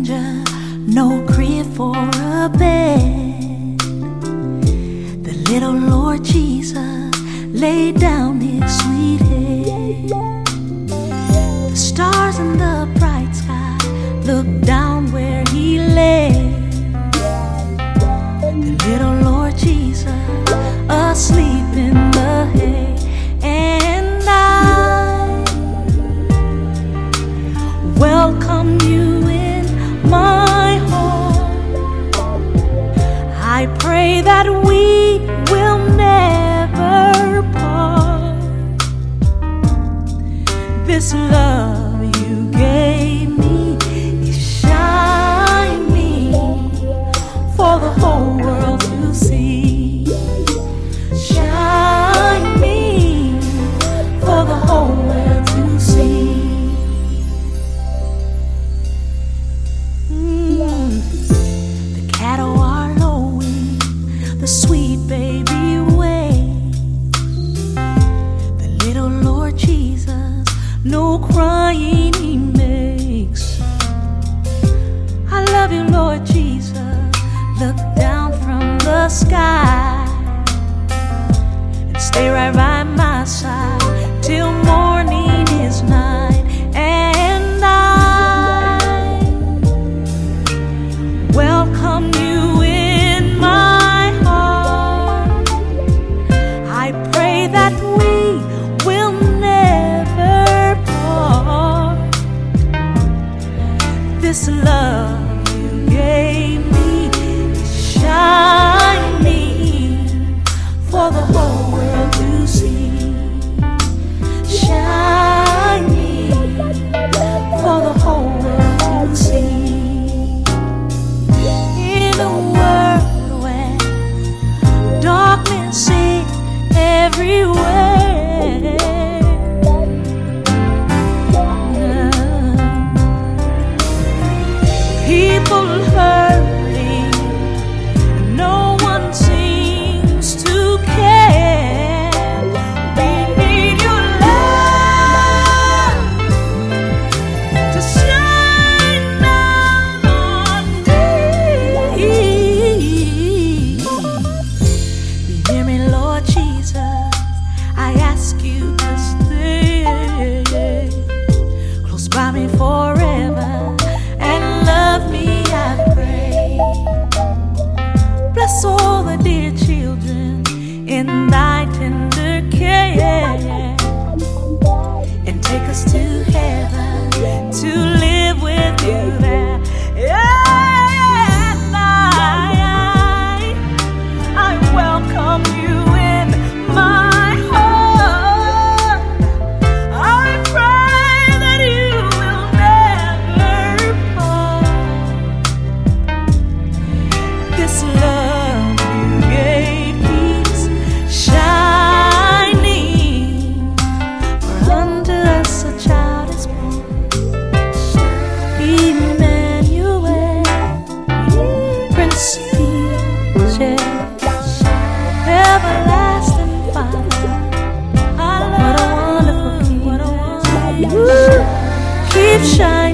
manger, no crib for a bed. The little Lord Jesus laid down his sweet head. The stars in the bright sky looked down where he lay. The little Lord Jesus asleep in the hay. And I welcome you in my home. I pray that we will never part. This love you gave me is shining for the whole world to see. Shining for the whole world to see. The cattle are lowing, the sweet baby waits. The little Lord Jesus, no crying he makes. I love you, Lord Jesus. Look down from the sky and stay right by my side till morning is night. And I welcome you in my heart. I pray that we will never part. This love you gave me is shining for the whole world to see. Shining for the whole world to see. In a world where darkness is everywhere, people hurting, no one seems to care. We need your love to shine down on me. You hear me, Lord Jesus? I ask you to stay close by me forever and love me, I pray. Bless all the dear children in thy tender care, and take us to heaven to live with you there. And I welcome you in my heart. I pray that you will never part. This love you gave keeps shining, for unto us a child is born, Emmanuel, Prince of Peace, everlasting Father. What a wonderful King. Keep shining.